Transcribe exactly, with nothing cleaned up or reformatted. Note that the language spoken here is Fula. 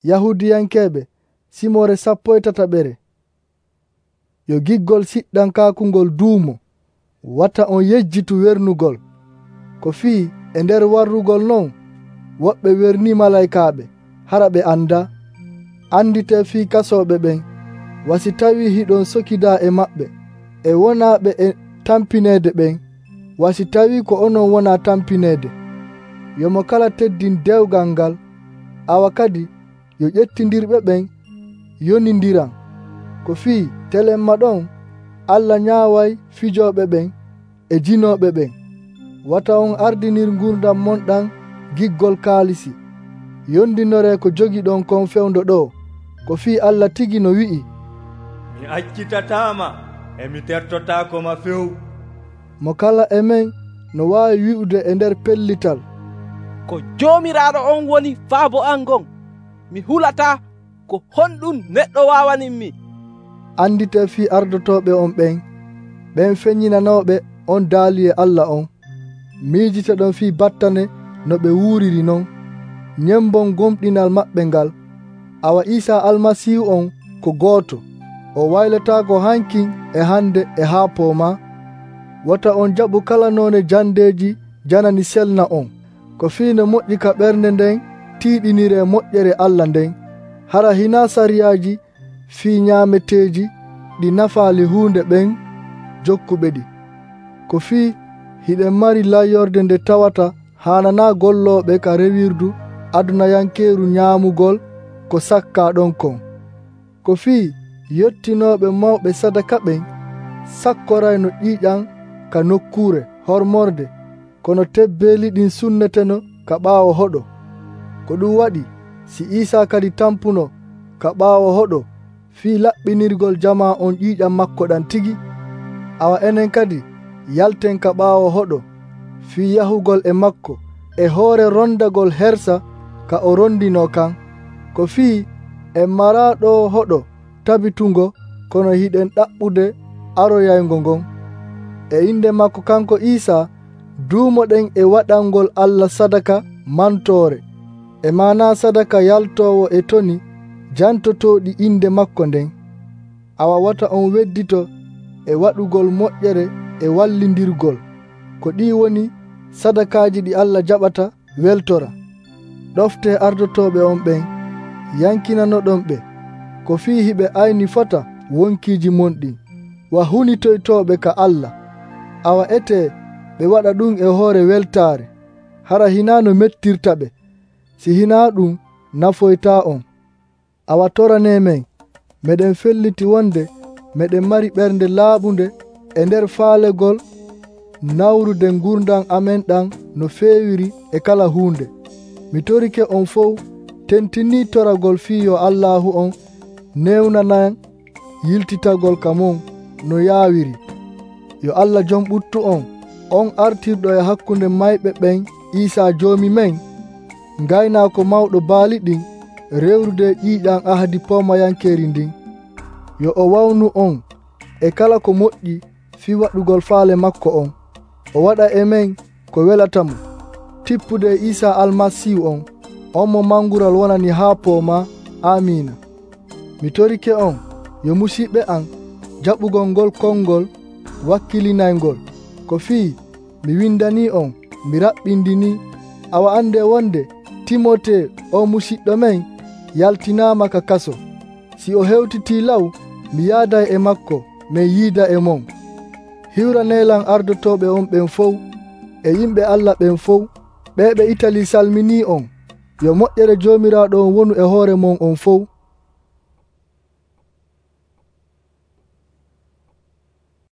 Yahudiyankeɓe simore sappo e tataɓere. Yo giggol siɗɗankakungol duumo wata on yejjitu wernugol ko fii e nder warrugol non woɓɓe werni malaikaɓe hara ɓe anda. Andite fii kasoɓe ɓen wasi tawi hiɗon sokida e maɓɓe e wonaɓe e tampinede ɓen wasi tawi ko onon wona tampinede. Yomo kala teddin dewgal ngal awa kadi yo ƴettindirɓe ɓen yonindiran ko fii telemma ɗon Allah ñaaway fijoɓe ɓen e jinoɓe ɓen. Wata on ardinir gurdam monɗan giggol kaalisi yondinore ko jogi ɗon kon fewndo ɗo ko fii Allah tigi no wi'i, mi accitatama e mi tertotako ma few. Mo kala e men no wawi wi'ude e nder pellital, ko jomiraɗo on woni faabo an gon, mi hulata ko honɗum neɗɗo wawaninmi. Andite fii ardotoɓe on ɓen ɓen feññinanoɓe on daali e Allah on, miijite ɗon fii battane no ɓe wuuriri non. Ñembon gomɗinal maɓɓe ngal awa Isa almasihu on ko gooto, o waylotako hankin e hande e haa pooma. Wata on jaɓu kala none jandeji janani selna on ko fii no moƴƴi ka ɓernde nden tiiɗinire moƴƴere Allah nden. Hara hina sariyaji fii ñaameteeji ɗi nafaali huunde ɓen jokkuɓe ɗi ko fii hiɗen mari layyorde nde tawata hanana gollooɓe ka rewirdu adunayankeeru ñaamugol ko sakka ɗon kon. Ko fii yettinooɓe mawɓe sadaka ɓen sakkorayno ƴiiƴan ka nokkuure hormorde kono tebbeeli ɗin sunneteno ka ɓaawo hoɗo. Ko ɗum waɗi si Isa kadi tampuno ka ɓaawo hoɗo fii laɓɓinirgol jama on ƴiiƴam makko ɗan tigi, awa enen kadi yalten ka ɓaawo hoɗo fii yahugol e makko e hoore rondagol hersa ka o rondino kan. Ko fii en maraɗo hoɗo tabitungo kono hiɗen ɗaɓɓude aroyaygo ngon. E inde makko kanko Isa duumoɗen e waɗangol Allah sadaka mantore e mana sadaka yaltowo e toni jantotoɗi inde makko nden. Awa wata on weddito e waɗugol moƴƴere e wallindirgol ko ɗi woni sadakaji ɗi Allah jaɓata weltora. Ɗofte ardotoɓe on ɓen yankinanoɗon ɓe ko fii hiɓe ayni fota wonkiji monɗin wa hunitoytoɓe ka Allah. Awa ete ɓe waɗa ɗum e hoore weltare hara hina no mettirta ɓe, si hina ɗum nafoyta on. Awa torane men meɗen felliti wonde meɗen mari ɓernde laaɓunde e nder faalegol nawrude gurdam amen ɗan no feewiri e kala hunde. Mi torike on fof tentini toragol fii yo Allahu on newnanan yiltitagol ka mon no yaawiri. Yo Allah jom ɓuttu on on artirɗo e hakkunde mayɓe ɓen Isa joomi men gaynako mawɗo baali ɗin rewrude ƴiiƴan ahadi pomayankeri ndin. Yo o wawnu on e kala ko moƴƴi fii waɗugol faale makko on. O waɗa e men ko welatamo tippude Isa almasihu on on mo mangural wonani haa pooma. Amina. Mi torike on yo musidɓe an jaɓugol ngol konngol wakkilinaygol ko fii mi windani on mi raɓɓindini. Awa ande wonde Timote o musidɗo men yaltinama ka kaso. Si o hewtiti law mi yaaday e makko min yiida e mon. Hiwranelan ardotoɓe on ɓen fof e yimɓe Allah ɓen fof ɓe ɓe Itali salmini on. Yo moƴƴere jomiraɗo on wonu e hoore mon on fof.